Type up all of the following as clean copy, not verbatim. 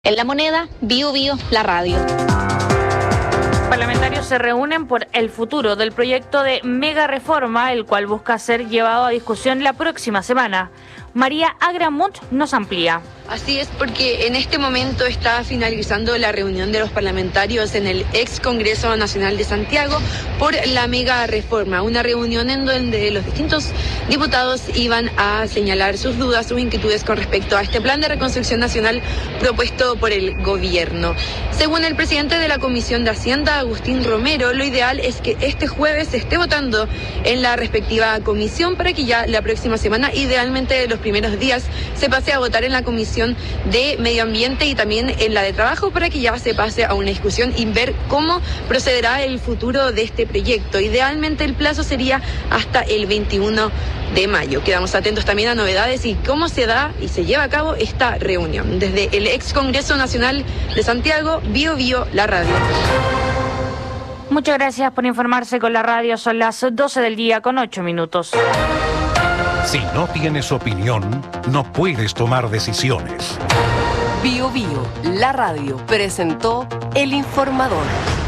En La Moneda, Bio Bio, la radio. Parlamentarios se reúnen por el futuro del proyecto de mega reforma, el cual busca ser llevado a discusión la próxima semana. María Agramunt nos amplía. Así es, porque en este momento está finalizando la reunión de los parlamentarios en el ex Congreso Nacional de Santiago por la mega reforma, una reunión en donde los distintos diputados iban a señalar sus dudas, sus inquietudes con respecto a este plan de reconstrucción nacional propuesto por el gobierno. Según el presidente de la Comisión de Hacienda, Agustín Romero, lo ideal es que este jueves se esté votando en la respectiva comisión para que ya la próxima semana, idealmente los primeros días, se pase a votar en la Comisión de Medio Ambiente y también en la de Trabajo para que ya se pase a una discusión y ver cómo procederá el futuro de este proyecto. Idealmente el plazo sería hasta el 21 de mayo. Quedamos atentos también a novedades y cómo se da y se lleva a cabo esta reunión. Desde el ex Congreso Nacional de Santiago, Bio Bio, la radio. Muchas gracias por informarse con la radio. Son las 12 del día con 8 minutos. Si no tienes opinión, no puedes tomar decisiones. Bio Bio, la radio, presentó El Informador.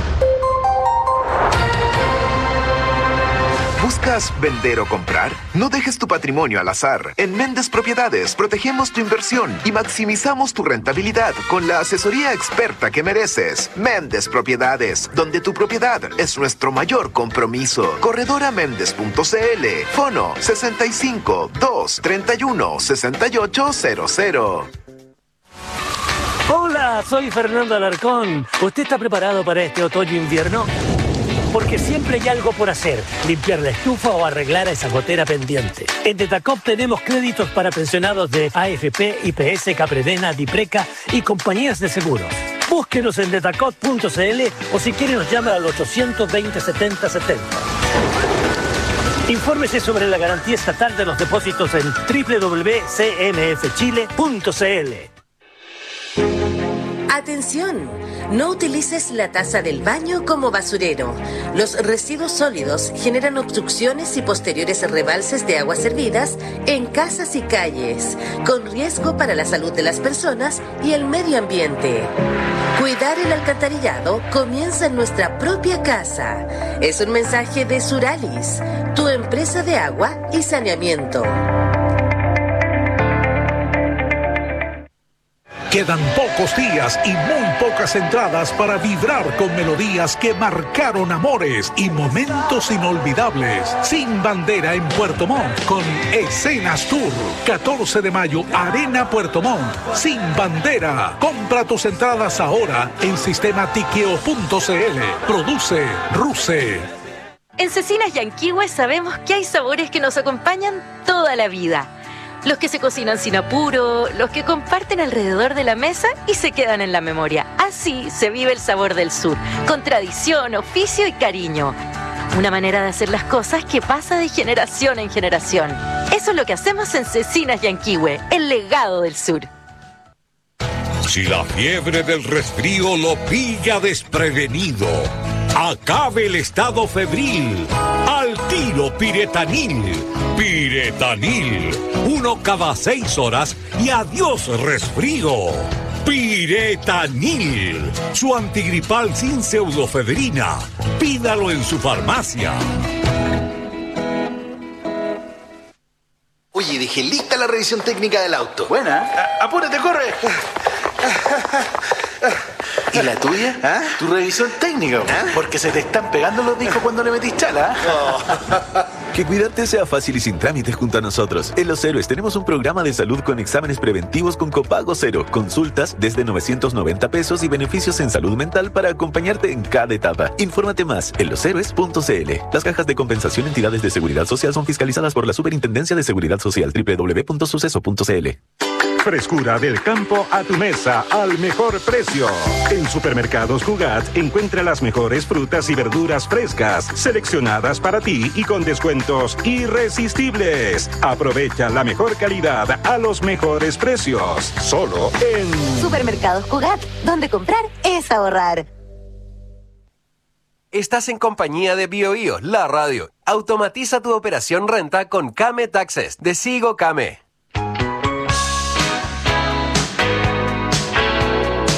¿Buscas vender o comprar? No dejes tu patrimonio al azar. En Méndez Propiedades protegemos tu inversión y maximizamos tu rentabilidad con la asesoría experta que mereces. Méndez Propiedades, donde tu propiedad es nuestro mayor compromiso. Corredoraméndez.cl. Fono 65 231 6800. Hola, soy Fernando Alarcón. ¿Usted está preparado para este otoño-invierno? Porque siempre hay algo por hacer, limpiar la estufa o arreglar a esa gotera pendiente. En Detacop tenemos créditos para pensionados de AFP, IPS, Capredena, Dipreca y compañías de seguros. Búsquenos en detacop.cl o si quiere nos llama al 820 70 70. Infórmese sobre la garantía estatal de los depósitos en www.cmfchile.cl. ¡Atención! No utilices la taza del baño como basurero. Los residuos sólidos generan obstrucciones y posteriores rebalses de aguas servidas en casas y calles, con riesgo para la salud de las personas y el medio ambiente. Cuidar el alcantarillado comienza en nuestra propia casa. Es un mensaje de Suralis, tu empresa de agua y saneamiento. Quedan pocos días y muy pocas entradas para vibrar con melodías que marcaron amores y momentos inolvidables. Sin Bandera en Puerto Montt con Escenas Tour. 14 de mayo, Arena Puerto Montt. Sin Bandera. Compra tus entradas ahora en sistematiqueo.cl. Produce Ruse. En Cecinas Yanquihue sabemos que hay sabores que nos acompañan toda la vida. Los que se cocinan sin apuro, los que comparten alrededor de la mesa y se quedan en la memoria. Así se vive el sabor del sur, con tradición, oficio y cariño. Una manera de hacer las cosas que pasa de generación en generación. Eso es lo que hacemos en Cecinas Yanquihue, el legado del sur. Si la fiebre del resfrío lo pilla desprevenido, acabe el estado febril. Al tiro Piretanil. Piretanil. 1 cada 6 horas y adiós resfrío. Piretanil. Su antigripal sin pseudofebrina. Pídalo en su farmacia. Oye, dejé lista la revisión técnica del auto. Buena. Apúrate, corre. ¿Y la tuya? ¿Ah? Tu revisión técnica, ¿ah? Porque se te están pegando los discos cuando le metís chala. Oh. Que cuidarte sea fácil y sin trámites junto a nosotros. En Los Héroes tenemos un programa de salud con exámenes preventivos con copago cero, consultas desde 990 pesos y beneficios en salud mental para acompañarte en cada etapa. Infórmate más en loshéroes.cl. Las cajas de compensación entidades de seguridad social son fiscalizadas por la Superintendencia de Seguridad Social. www.suceso.cl. Frescura del campo a tu mesa al mejor precio. En Supermercados Cugat encuentra las mejores frutas y verduras frescas, seleccionadas para ti y con descuentos irresistibles. Aprovecha la mejor calidad a los mejores precios. Solo en Supermercados Cugat, donde comprar es ahorrar. Estás en compañía de Bio Bio, la radio. Automatiza tu operación renta con Kame Taxes de Sigo Kame.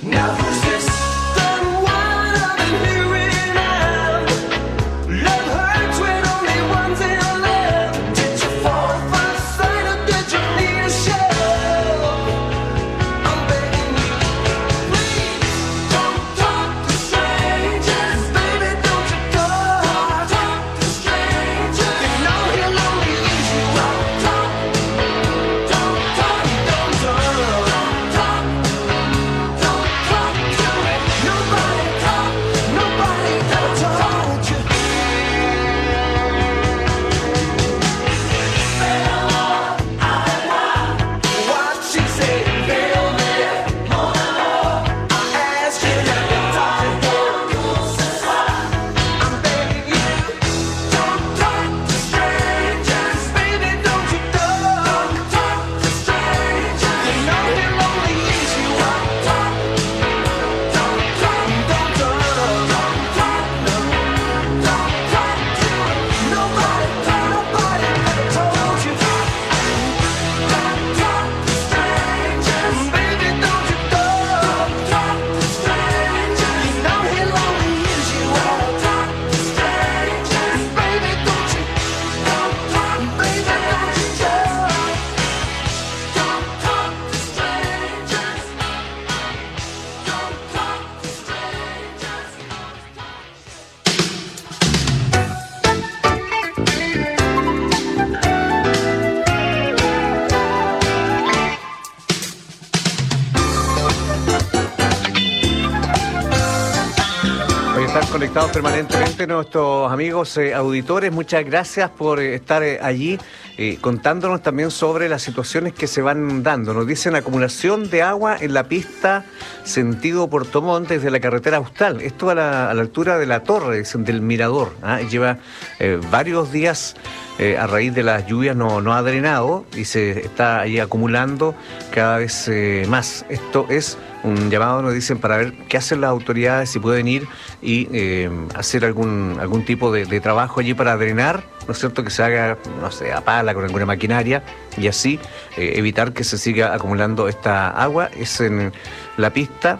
Conectados permanentemente nuestros amigos auditores, muchas gracias por estar allí contándonos también sobre las situaciones que se van dando. Nos dicen acumulación de agua en la pista sentido Puerto Montt desde la carretera Austral, esto a la altura de la torre, dicen, del mirador, lleva varios días a raíz de las lluvias no ha drenado y se está ahí acumulando cada vez más. Esto es un llamado, nos dicen, para ver qué hacen las autoridades, si pueden ir y hacer algún tipo de trabajo allí para drenar, ¿no es cierto?, que se haga, no sé, a pala con alguna maquinaria y así evitar que se siga acumulando esta agua. Es en la pista,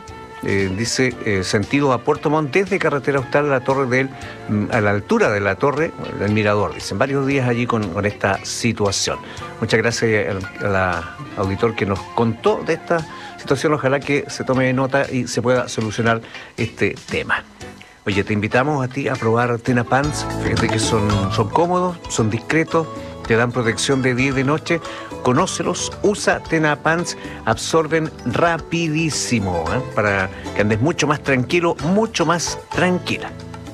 dice, sentido a Puerto Montt desde carretera Austral a la altura de la torre del mirador. Dicen, varios días allí con esta situación. Muchas gracias al auditor que nos contó de esta situación. Ojalá que se tome nota y se pueda solucionar este tema. Oye, te invitamos a ti a probar Tena Pants. Fíjate que son cómodos, son discretos, te dan protección de día y de noche. Conócelos, usa Tena Pants, absorben rapidísimo, para que andes mucho más tranquilo, mucho más tranquila.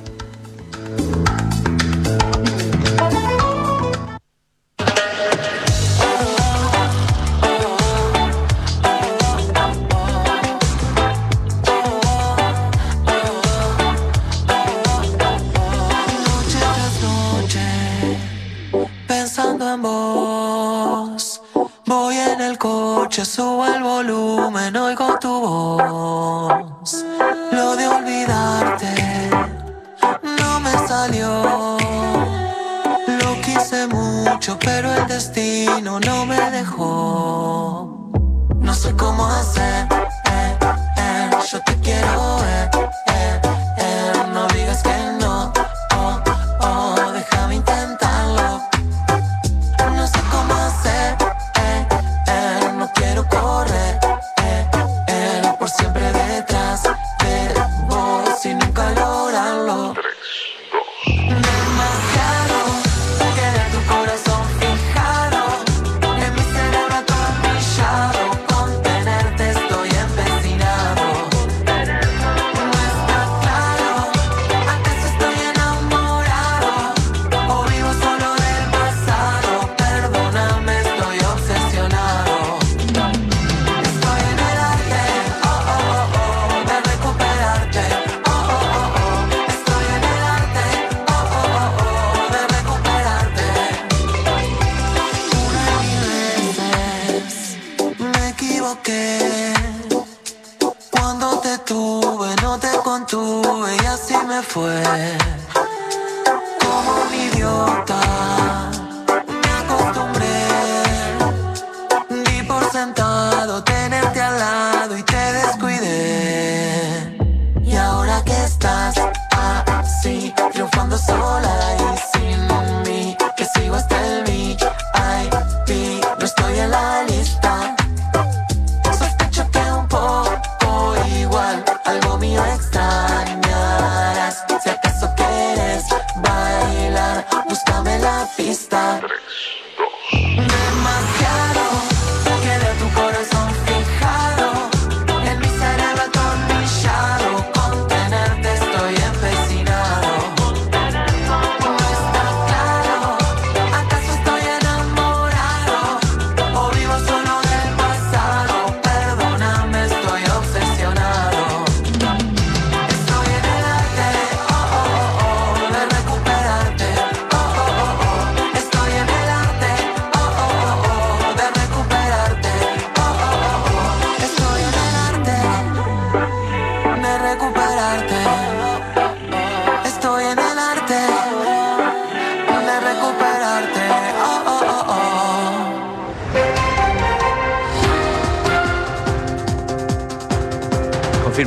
Subo el volumen, oigo tu voz. Lo de olvidarte no me salió. Lo quise mucho, pero el destino no me dejó. No sé cómo hacer, yo te quiero ver, no digas que no, déjame intentarlo. No sé cómo hacer, no quiero correr, por siempre detrás de vos y nunca lograrlo. Demasiado, queda tu corazón fijado, en mi cerebro atornillado, con tenerte estoy empecinado. No está claro, ¿acaso estoy enamorado? O vivo solo del pasado, perdóname, estoy obsesionado. Estoy en el arte, de recuperarte, estoy en el arte, de recuperarte. Una y mil veces me equivoqué, cuando te tuve no te contuve y así me fue. Como un idiota me acostumbré, di por sentado tenerte al lado y te descuidé.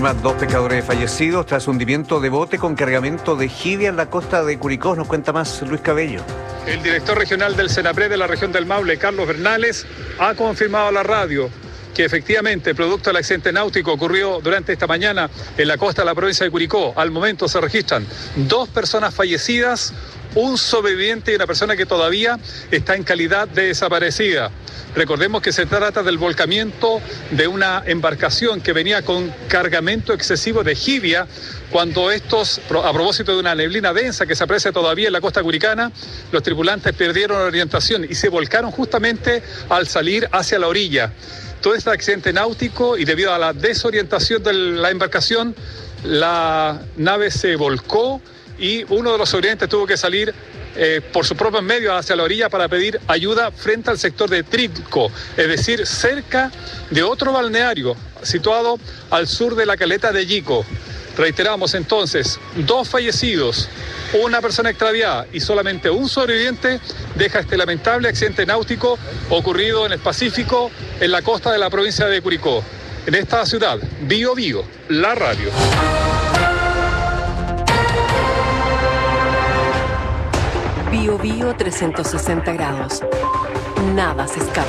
confirma 2 pescadores fallecidos tras hundimiento de bote con cargamento de jibia en la costa de Curicó. Nos cuenta más Luis Cabello. El director regional del Senapred de la región del Maule, Carlos Bernales, ha confirmado a la radio que efectivamente, producto del accidente náutico ocurrido durante esta mañana en la costa de la provincia de Curicó, al momento se registran 2 personas fallecidas, un sobreviviente y una persona que todavía está en calidad de desaparecida. Recordemos que se trata del volcamiento de una embarcación que venía con cargamento excesivo de jibia, cuando estos, a propósito de una neblina densa que se aprecia todavía en la costa curicana, los tripulantes perdieron la orientación y se volcaron justamente al salir hacia la orilla. Todo este accidente náutico, y debido a la desorientación de la embarcación, la nave se volcó y uno de los sobrevivientes tuvo que salir por sus propios medios hacia la orilla para pedir ayuda frente al sector de Trinco, es decir, cerca de otro balneario situado al sur de la caleta de Yico. Reiteramos entonces, 2 fallecidos, una persona extraviada y solamente un sobreviviente deja este lamentable accidente náutico ocurrido en el Pacífico, en la costa de la provincia de Curicó. En esta ciudad, Bío Bío, la radio. Bío Bío 360 grados. Nada se escapa.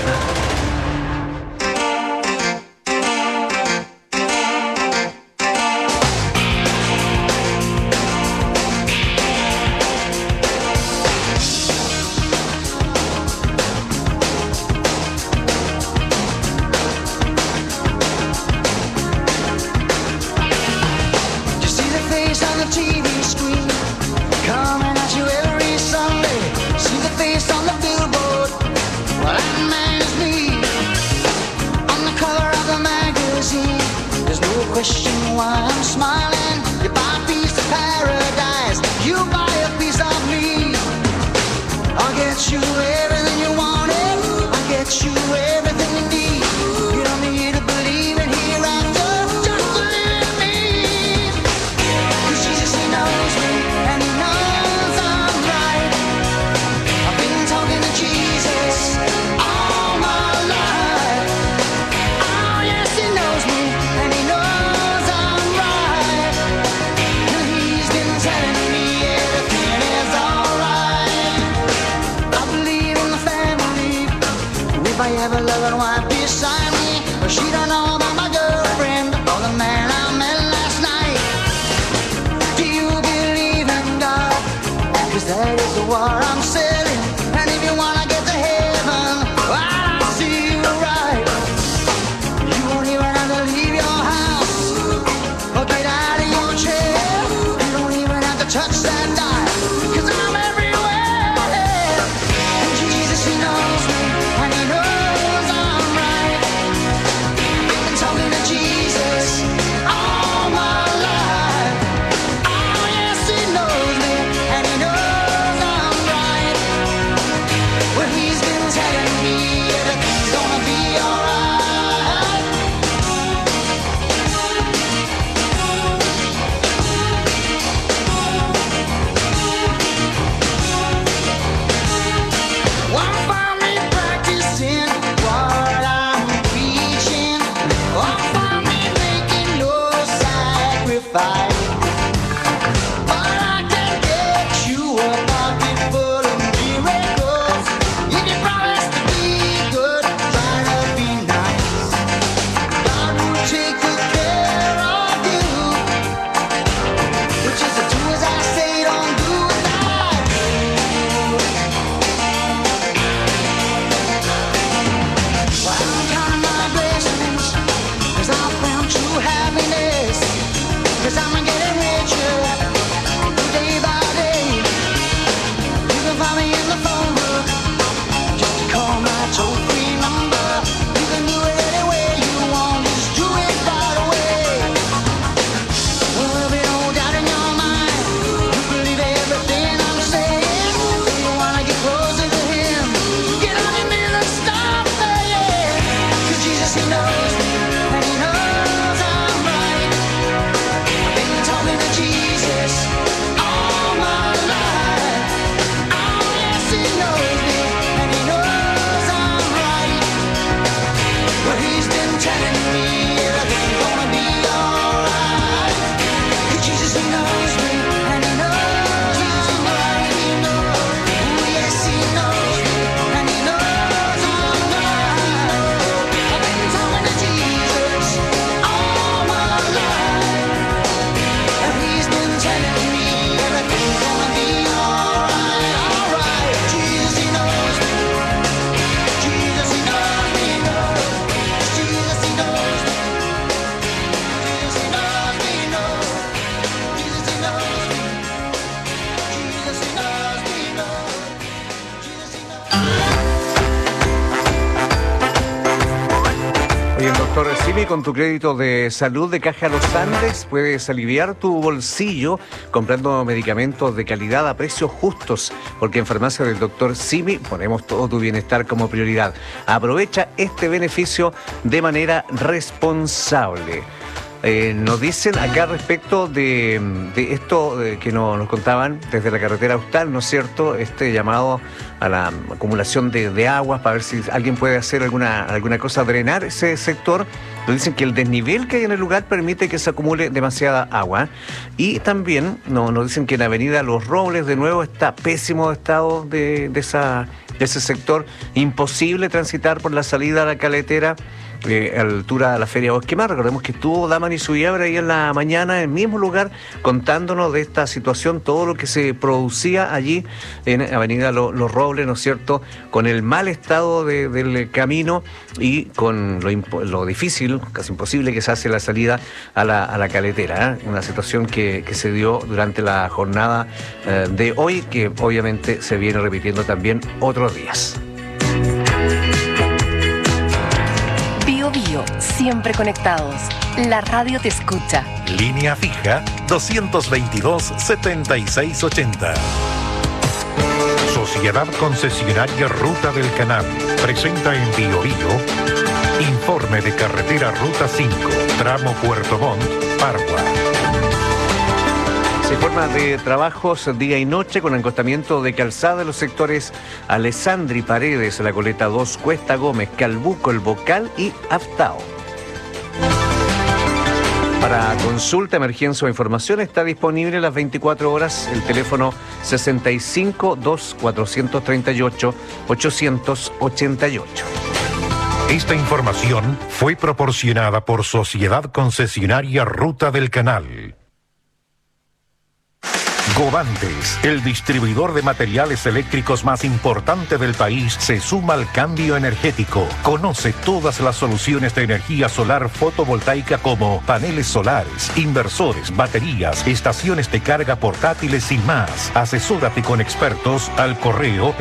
Doctor Simi, con tu crédito de salud de Caja Los Andes puedes aliviar tu bolsillo comprando medicamentos de calidad a precios justos, porque en Farmacia del Doctor Simi ponemos todo tu bienestar como prioridad. Aprovecha este beneficio de manera responsable. Nos dicen acá respecto de esto que nos contaban desde la carretera austral, ¿no es cierto? Este llamado a la acumulación de aguas para ver si alguien puede hacer alguna cosa, drenar ese sector. Nos dicen que el desnivel que hay en el lugar permite que se acumule demasiada agua. Y también nos dicen que en Avenida Los Robles, de nuevo, está pésimo estado de ese sector. Imposible transitar por la salida a la caletera. A la altura de la Feria Bosque Mar. Recordemos que estuvo Daman y Suyabra ahí en la mañana, en el mismo lugar, contándonos de esta situación, todo lo que se producía allí en Avenida Los Robles, ¿no es cierto?, con el mal estado del camino y con lo difícil, casi imposible que se hace la salida a la caletera, ¿eh? Una situación que se dio durante la jornada de hoy, que obviamente se viene repitiendo también otros días. Bio, siempre conectados. La radio te escucha. Línea fija 222-7680. Sociedad Concesionaria Ruta del Canal presenta en Bio informe de carretera Ruta 5, tramo Puerto Montt, Pargua. Se informa de trabajos día y noche con encostamiento de calzada en los sectores Alessandri Paredes, La Coleta 2, Cuesta Gómez, Calbuco, El Bocal y Aftao. Para consulta, emergencia o información está disponible las 24 horas el teléfono 65-2-438-888. Esta información fue proporcionada por Sociedad Concesionaria Ruta del Canal. Govantes, el distribuidor de materiales eléctricos más importante del país, se suma al cambio energético. Conoce todas las soluciones de energía solar fotovoltaica como paneles solares, inversores, baterías, estaciones de carga portátiles y más. Asesórate con expertos al correo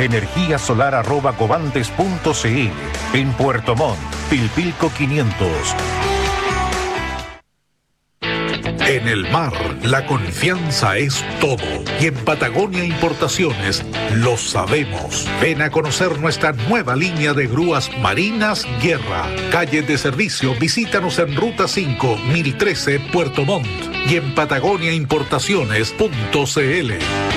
energiasolar@govantes.cl. En Puerto Montt, Pilpilco 500. En el mar, la confianza es todo. Y en Patagonia Importaciones lo sabemos. Ven a conocer nuestra nueva línea de grúas marinas Guerra. Calle de servicio, visítanos en Ruta 5, 1013, Puerto Montt. Y en patagoniaimportaciones.cl.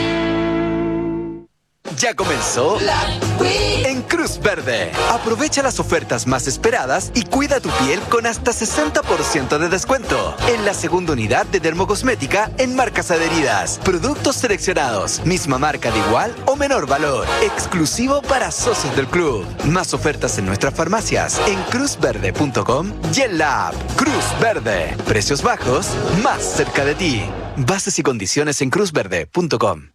Ya comenzó en Cruz Verde. Aprovecha las ofertas más esperadas y cuida tu piel con hasta 60% de descuento en la segunda unidad de dermocosmética en marcas adheridas. Productos seleccionados, misma marca de igual o menor valor, exclusivo para socios del club. Más ofertas en nuestras farmacias en cruzverde.com y en la app Cruz Verde. Precios bajos, más cerca de ti. Bases y condiciones en cruzverde.com.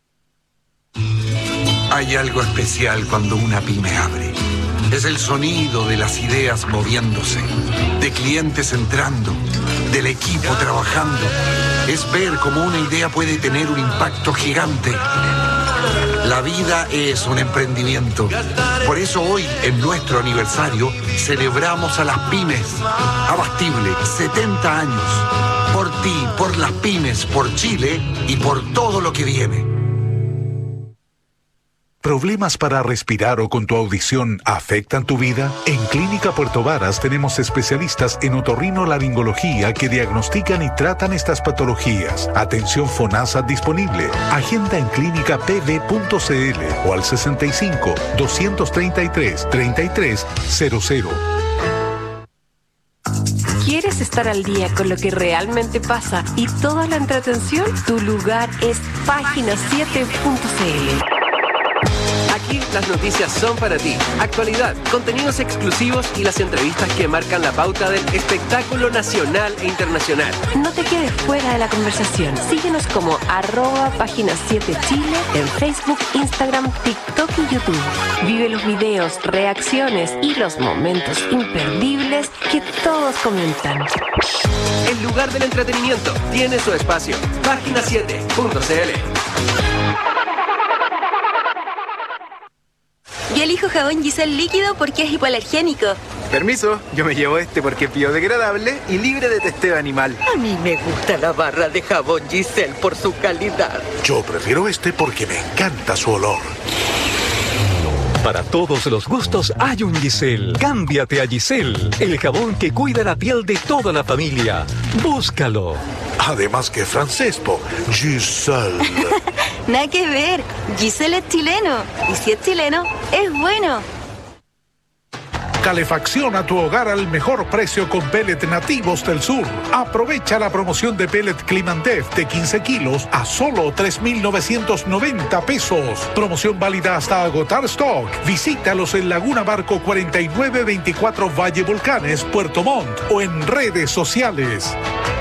Hay algo especial cuando una pyme abre. Es el sonido de las ideas moviéndose, de clientes entrando, del equipo trabajando. Es ver cómo una idea puede tener un impacto gigante. La vida es un emprendimiento. Por eso hoy, en nuestro aniversario, celebramos a las pymes. Abastible, 70 años. Por ti, por las pymes, por Chile y por todo lo que viene. ¿Problemas para respirar o con tu audición afectan tu vida? En Clínica Puerto Varas tenemos especialistas en otorrinolaringología que diagnostican y tratan estas patologías. Atención FONASA disponible. Agenda en clínicapv.cl o al 65-233-3300. ¿Quieres estar al día con lo que realmente pasa y toda la entretención? Tu lugar es página7.cl. Aquí las noticias son para ti. Actualidad, contenidos exclusivos y las entrevistas que marcan la pauta del espectáculo nacional e internacional. No te quedes fuera de la conversación. Síguenos como @página7chile en Facebook, Instagram, TikTok y YouTube. Vive los videos, reacciones y los momentos imperdibles que todos comentan. El lugar del entretenimiento tiene su espacio. Página7.cl. Yo elijo jabón Giselle líquido porque es hipoalergénico. Permiso, yo me llevo este porque es biodegradable y libre de testeo animal. A mí me gusta la barra de jabón Giselle por su calidad. Yo prefiero este porque me encanta su olor. Para todos los gustos hay un Giselle. Cámbiate a Giselle, el jabón que cuida la piel de toda la familia. Búscalo. Además que francés, po. Giselle. Nada que ver. Giselle es chileno. Y si es chileno, es bueno. Calefacciona tu hogar al mejor precio con pellet nativos del sur. Aprovecha la promoción de pellet Climantef de 15 kilos a solo 3,990 pesos. Promoción válida hasta agotar stock. Visítalos en Laguna Barco 4924 Valle Volcanes, Puerto Montt o en redes sociales.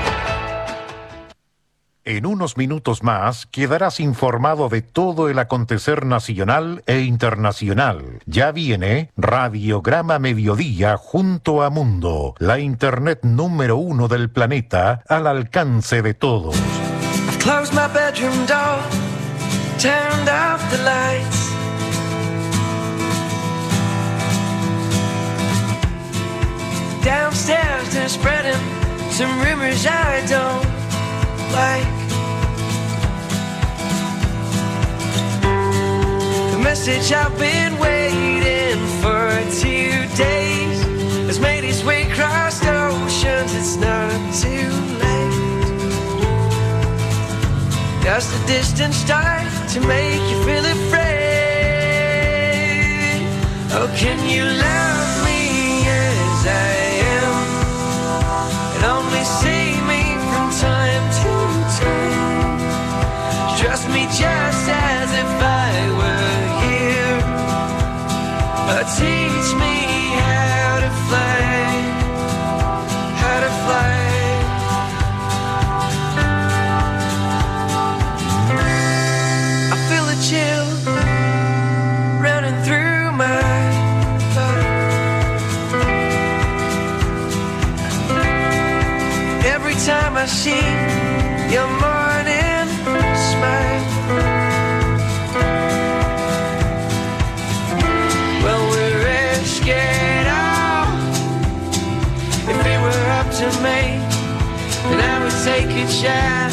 En unos minutos más quedarás informado de todo el acontecer nacional e internacional. Ya viene Radiograma Mediodía junto a Mundo, la internet número 1 del planeta al alcance de todos. I've closed my bedroom door, turned off the lights. Downstairs they're spreading some rumors I don't like. The message I've been waiting for 2 days has made its way across the oceans. It's not too late. Just a distant star to make you feel afraid. Oh, can you love me as I am and only see me from time to time? Trust me just as if I were here. Teach me how to fly, how to fly. I feel a chill running through my body. Every time I see your morning smile. Well, we're risk it all. If it were up to me, then I would take a chance.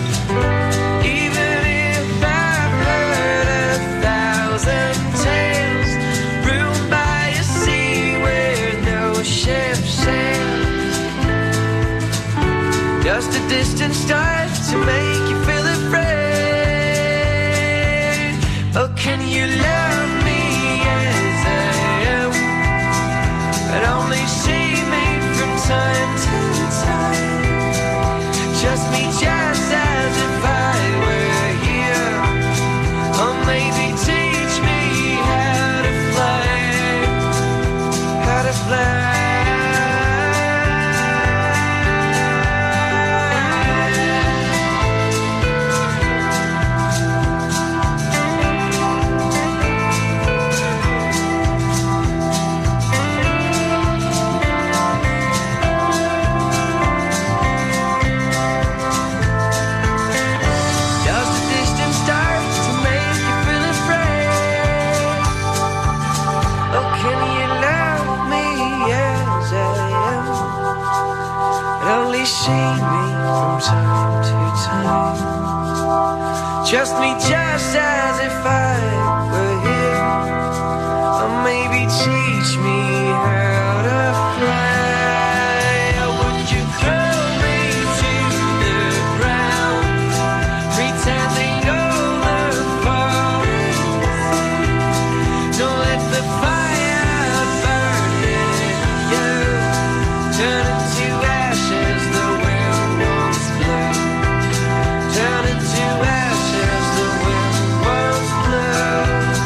Even if I've heard 1,000 tales, ruled by a sea where no ship sails. Just a distant star to make you feel afraid. Oh, can you love me as I am and only see me from time to time? Trust me just as if I were here. Or maybe teach me how to fly, how to fly. See me from time to time. Trust me just as if I were here. Or maybe teach me how to fly. Or would you throw me to the ground, pretending all the forest? Don't let the fire burn in you. Turn into ashes. Turn into ashes, the wind once blew.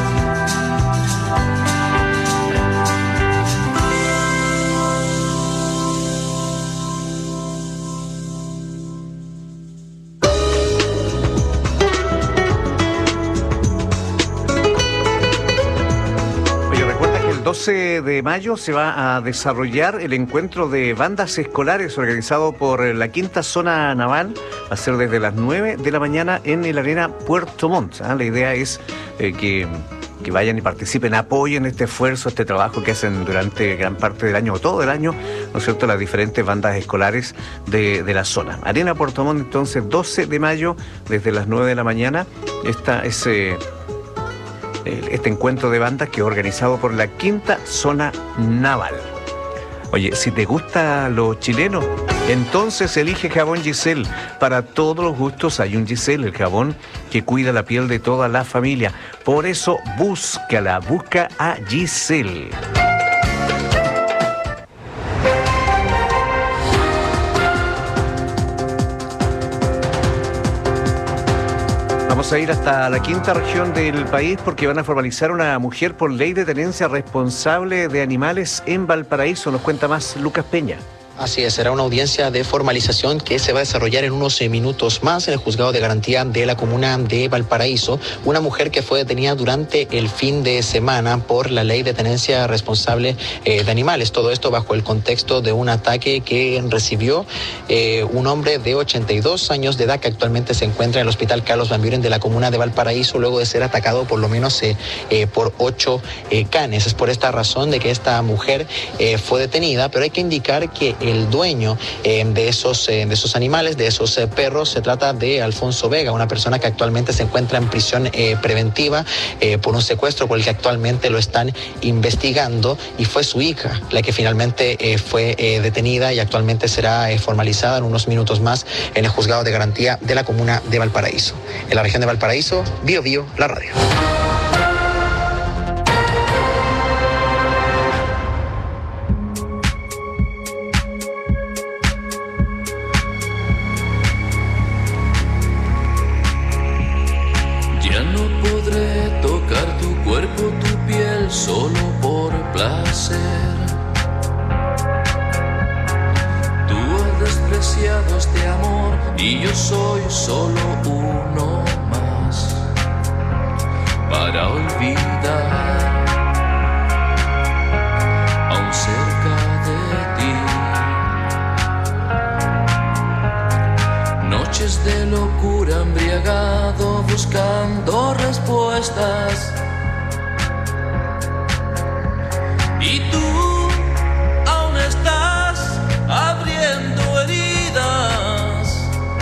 Oye, recuerda que el 12 de mayo se va a desarrollar el encuentro de bandas escolares organizado por la Quinta Zona Naval. Va a ser desde las 9 de la mañana en el Arena Puerto Montt. La idea es que que vayan y participen, apoyen este esfuerzo, este trabajo que hacen durante gran parte del año o todo el año, ¿no es cierto?, las diferentes bandas escolares de la zona. Arena Puerto Montt, entonces, 12 de mayo, desde las 9 de la mañana, este encuentro de bandas que es organizado por la Quinta Zona Naval. Oye, si te gusta lo chileno, entonces elige jabón Giselle. Para todos los gustos hay un Giselle, el jabón que cuida la piel de toda la familia. Por eso busca a Giselle. Vamos a ir hasta la quinta región del país porque van a formalizar una mujer por ley de tenencia responsable de animales en Valparaíso. Nos cuenta más Lucas Peña. Así es, será una audiencia de formalización que se va a desarrollar en unos minutos más en el Juzgado de Garantía de la Comuna de Valparaíso. Una mujer que fue detenida durante el fin de semana por la ley de tenencia responsable de animales. Todo esto bajo el contexto de un ataque que recibió un hombre de 82 años de edad que actualmente se encuentra en el Hospital Carlos Van Buren de la Comuna de Valparaíso luego de ser atacado por lo menos por 8 canes. Es por esta razón de que esta mujer fue detenida, pero hay que indicar que el dueño de esos animales, de esos perros, se trata de Alfonso Vega, una persona que actualmente se encuentra en prisión preventiva por un secuestro por el que actualmente lo están investigando, y fue su hija la que finalmente fue detenida y actualmente será formalizada en unos minutos más en el Juzgado de Garantía de la Comuna de Valparaíso. En la región de Valparaíso, Bio Bio, la radio. Solo por placer. Tú has despreciado este amor y yo soy solo uno más para olvidar. Aún cerca de ti, noches de locura embriagado buscando respuestas. Y tú aún estás abriendo heridas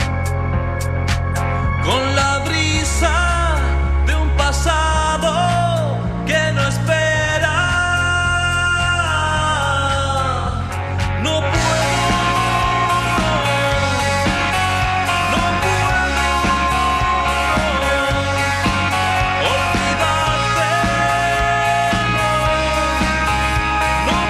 con la brisa de un pasado que no espera. No puedo olvidarte. No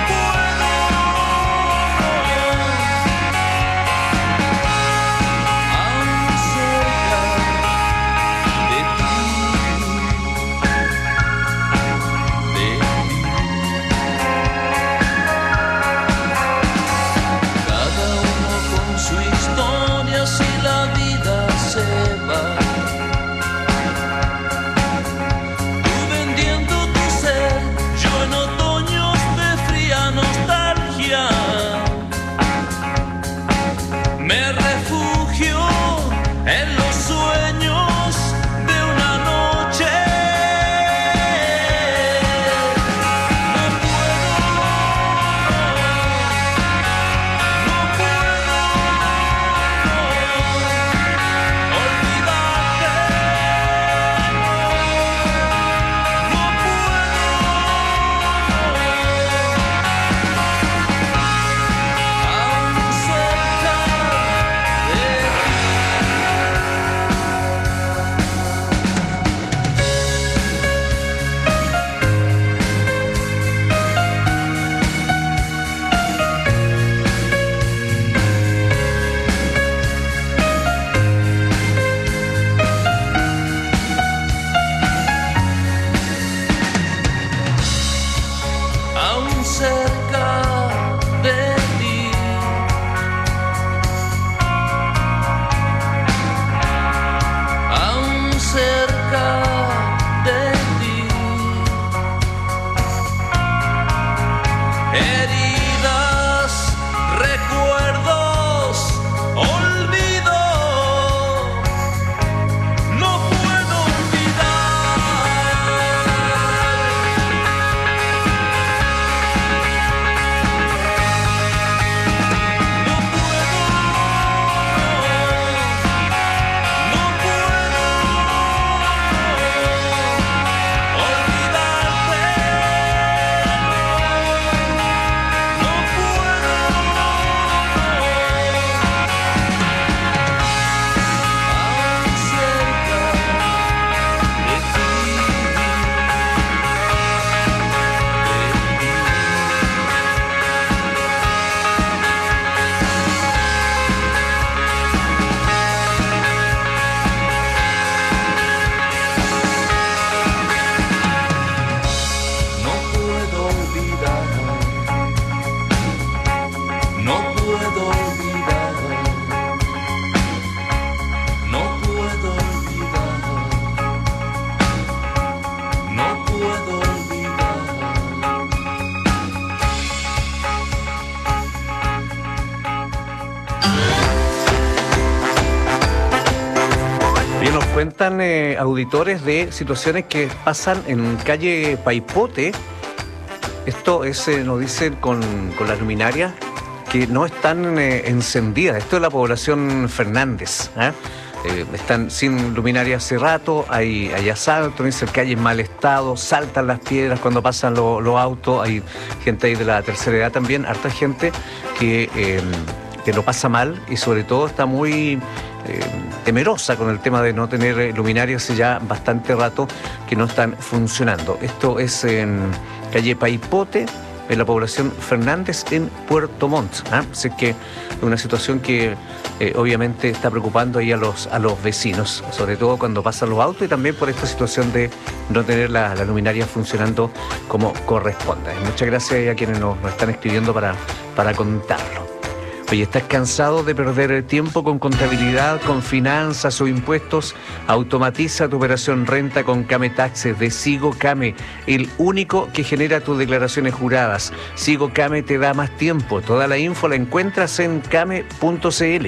cuentan auditores de situaciones que pasan en calle Paipote. Esto es, nos dicen con las luminarias que no están encendidas. Esto es la población Fernández. Están sin luminaria hace rato, hay asaltos, dicen que hay en mal estado, saltan las piedras cuando pasan los autos, hay gente ahí de la tercera edad también, harta gente que lo pasa mal y sobre todo está muy temerosa con el tema de no tener luminaria hace ya bastante rato que no están funcionando. Esto es en calle Paipote, en la población Fernández, en Puerto Montt. Así que es una situación que obviamente está preocupando ahí a los vecinos, sobre todo cuando pasan los autos y también por esta situación de no tener la luminaria funcionando como corresponde. Muchas gracias a quienes nos están escribiendo para contarlo. Oye, ¿estás cansado de perder el tiempo con contabilidad, con finanzas o impuestos? Automatiza tu operación renta con Kame Taxes de Sigo Kame, el único que genera tus declaraciones juradas. Sigo Kame te da más tiempo. Toda la info la encuentras en kame.cl.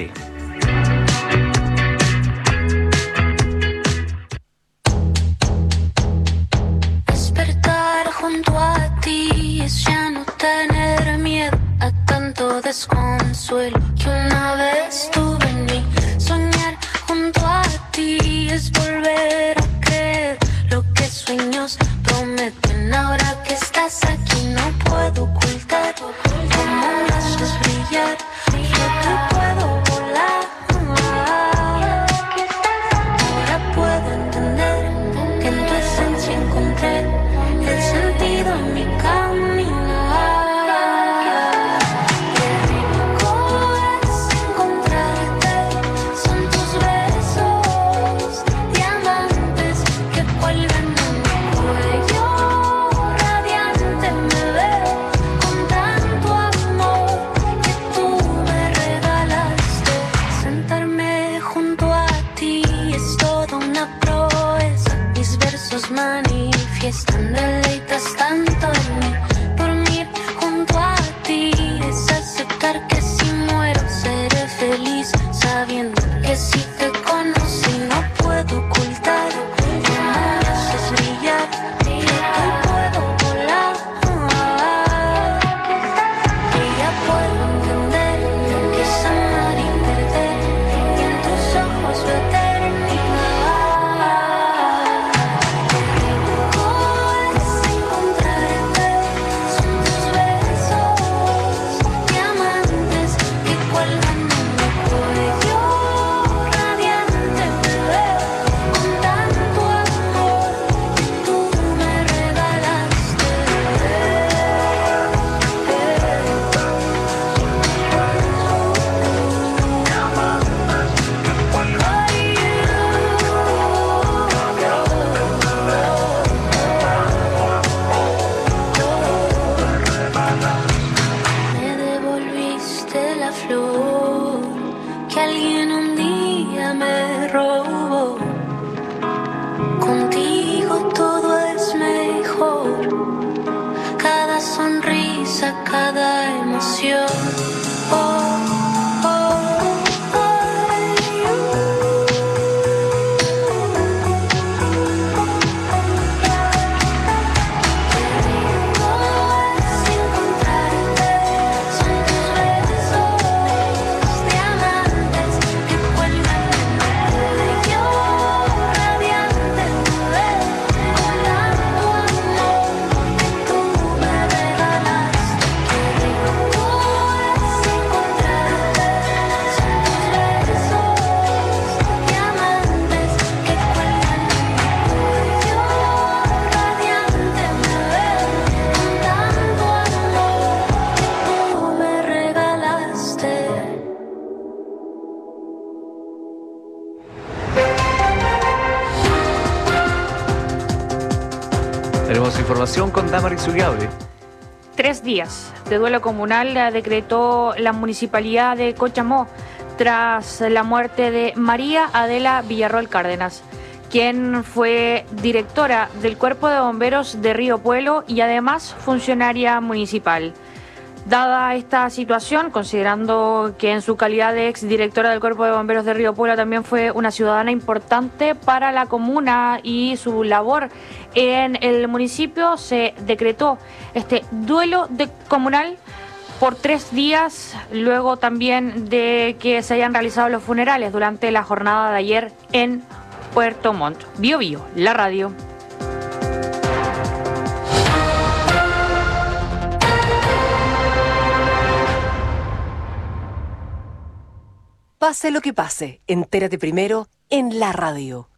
Despertar junto a ti es ya no tener miedo a tanto desconsuelo que una vez tuve en mí. Soñar junto a ti es volver a creer lo que sueños prometen. Ahora que estás aquí no puedo ocultar cómo me haces brillar. Yo te puedo volar. Ahora puedo entender que en tu esencia encontré el sentido en mi camino. Manifiestan, deleitas tanto en mí. Dormir junto a ti es aceptar que si muero seré feliz, sabiendo que si te conocí no puedo ocultar cómo me haces brillar. Yo puedo volar. Y ya puedo entender que es amar y perder, y en tus ojos veo eternidad. Cada emoción. Tenemos información con Damaris Uliable. 3 días de duelo comunal decretó la municipalidad de Cochamó tras la muerte de María Adela Villarroel Cárdenas, quien fue directora del Cuerpo de Bomberos de Río Puelo y además funcionaria municipal. Dada esta situación, considerando que en su calidad de exdirectora del Cuerpo de Bomberos de Río Puebla también fue una ciudadana importante para la comuna y su labor en el municipio, se decretó este duelo comunal por 3 días, luego también de que se hayan realizado los funerales durante la jornada de ayer en Puerto Montt. Bio Bio, la radio. Pase lo que pase, entérate primero en la radio.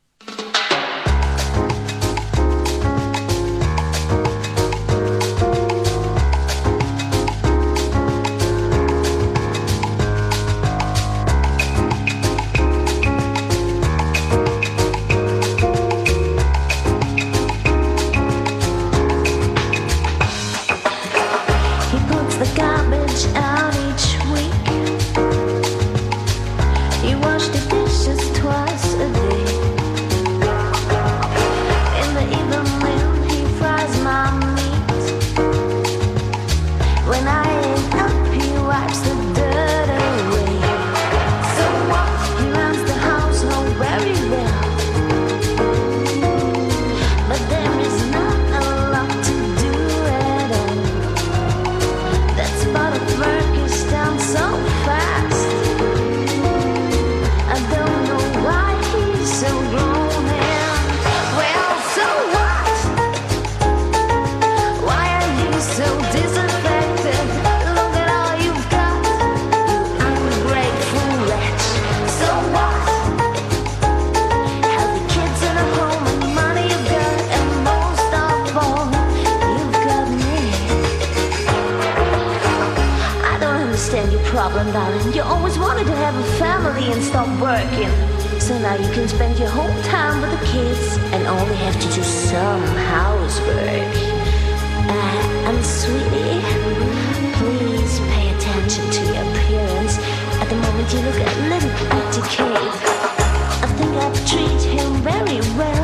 Darling, you always wanted to have a family and stop working. So now you can spend your whole time with the kids and only have to do some housework. And sweetie, please pay attention to your appearance. At the moment you look a little bit decayed. I think I've treated him very well.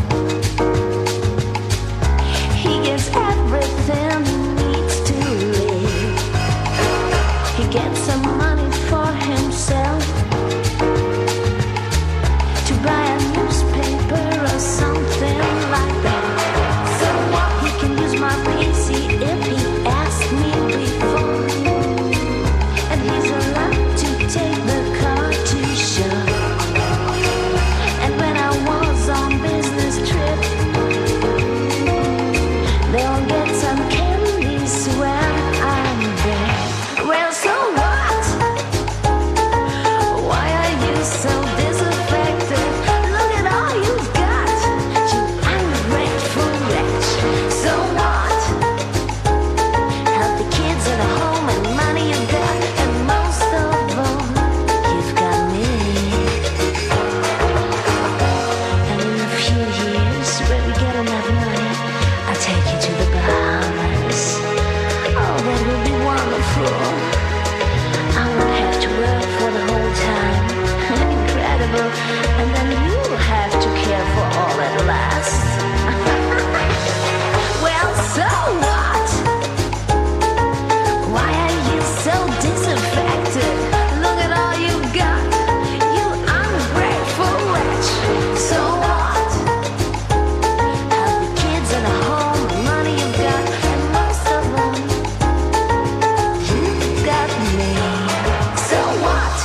He gets everything he needs to live. He gets some money for himself to buy a newspaper or something like that. So what? He can use my PC if he asked me before, and he's allowed to take the car to show. And when I was on business trip, they'll get some candies when I'm there. Well, so what? Why are you so disaffected? Look at all you've got, you ungrateful wretch. So what? Healthy kids in a home and money you've got, and most of all, you've got me. And in a few years, when we get enough money, I'll take you to the Bahamas. Oh, that will be wonderful. I won't have to work for the whole time. Incredible. And then you'll have to care for all at last. Well, so what? Why are you so disaffected? Look at all you've got, you ungrateful wretch. So what? Have the kids in a home, and money you've got, and most of them, you've got me. So what?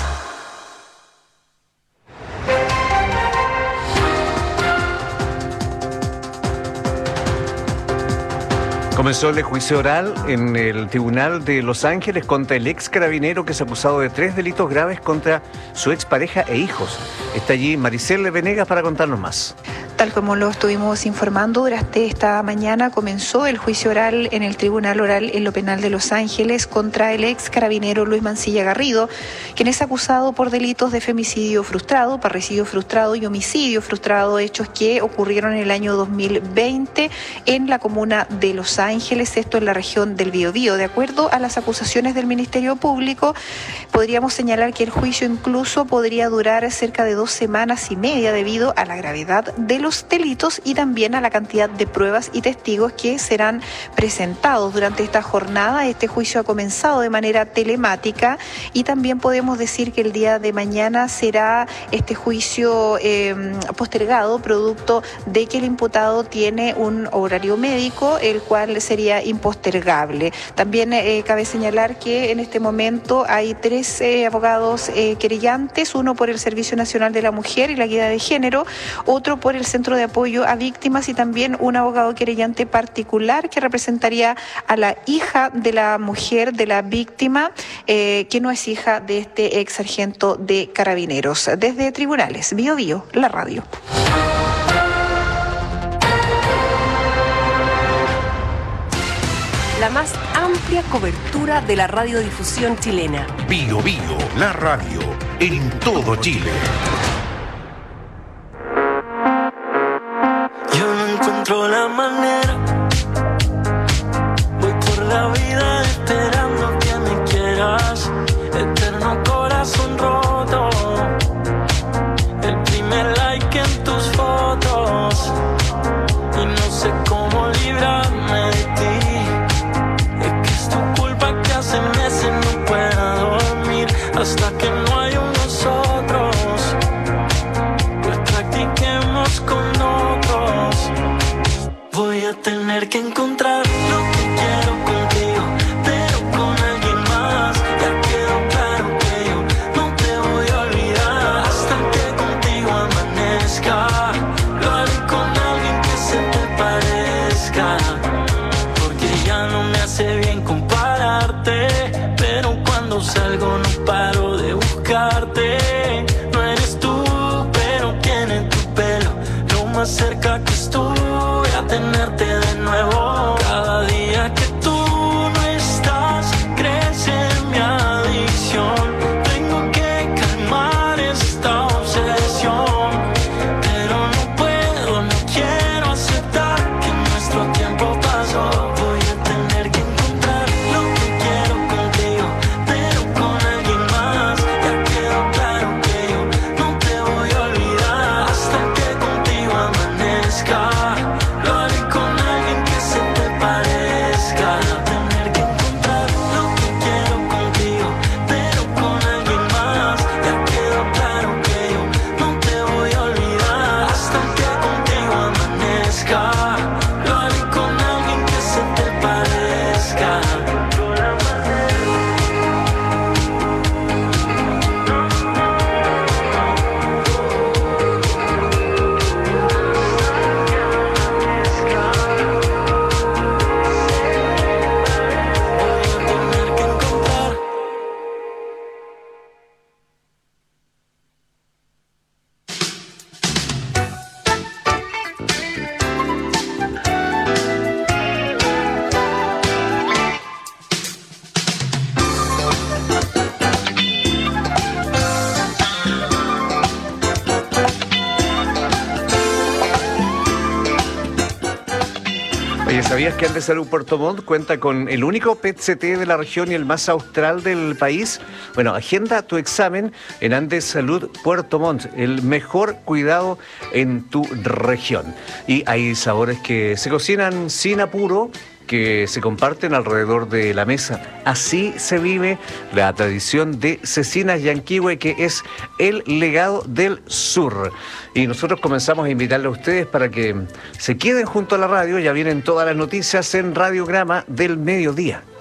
Comenzó el juicio oral en el Tribunal de Los Ángeles contra el ex carabinero que es acusado de 3 delitos graves contra su expareja e hijos. Está allí Maricel Venegas para contarnos más. Tal como lo estuvimos informando, durante esta mañana comenzó el juicio oral en el Tribunal Oral en lo Penal de Los Ángeles contra el ex carabinero Luis Mancilla Garrido, quien es acusado por delitos de femicidio frustrado, parricidio frustrado y homicidio frustrado, hechos que ocurrieron en el año 2020 en la comuna de Los Ángeles, esto en la región del Biobío. De acuerdo a las acusaciones del Ministerio Público, podríamos señalar que el juicio incluso podría durar cerca de 2 semanas y media debido a la gravedad de los los delitos y también a la cantidad de pruebas y testigos que serán presentados durante esta jornada. Este juicio ha comenzado de manera telemática y también podemos decir que el día de mañana será este juicio postergado producto de que el imputado tiene un horario médico, el cual sería impostergable. También cabe señalar que en este momento hay 3 abogados querellantes, uno por el Servicio Nacional de la Mujer y la Equidad de Género, otro por el Centro de Apoyo a Víctimas y también un abogado querellante particular que representaría a la hija de la mujer de la víctima, que no es hija de este ex sargento de Carabineros. Desde Tribunales, Bio Bio, la radio. La más amplia cobertura de la radiodifusión chilena. Bio Bio, la radio, en todo Chile. Yo no encuentro la manera. Voy por la vida esperando que me quieras. Eterno corazón roto. El primer like en tus fotos. Y no sé cómo librarme de ti. Es que es tu culpa que hace meses no puedo dormir. Hasta que no hay un nosotros. Pues practiquemos con otros. Voy a tener que encontrar lo que quiero contigo, pero con alguien más. Ya quedó claro que yo no te voy a olvidar hasta que contigo amanezca. Lo haré con alguien que se te parezca, porque ya no me hace bien compararte. Pero cuando salgo no paro de buscarte. No eres tú, pero tiene tu pelo. Lo más cerca que estuve a tenerte de nuevo. Cada día que tú no estás, crece mi adicción. Tengo que calmar esta obsesión, pero no puedo, no quiero aceptar que nuestro tiempo pasó. Voy a tener que encontrar lo que quiero contigo, pero con alguien más. Ya quedó claro que yo no te voy a olvidar hasta que contigo amanezca. Lo haré con alguien que se te parezca. Tener que encontrar lo que quiero contigo, pero con alguien más. Ya quedó claro que yo no te voy a olvidar hasta que contigo amanezca. Lo haré con alguien que se te parezca. Oye, ¿sabías que Andes Salud Puerto Montt cuenta con el único PET-CT de la región y el más austral del país? Bueno, agenda tu examen en Andes Salud Puerto Montt, el mejor cuidado en tu región. Y hay sabores que se cocinan sin apuro, que se comparten alrededor de la mesa. Así se vive la tradición de Cecinas Yanquihue, que es el legado del sur. Y nosotros comenzamos a invitarle a ustedes para que se queden junto a la radio. Ya vienen todas las noticias en Radiograma del Mediodía.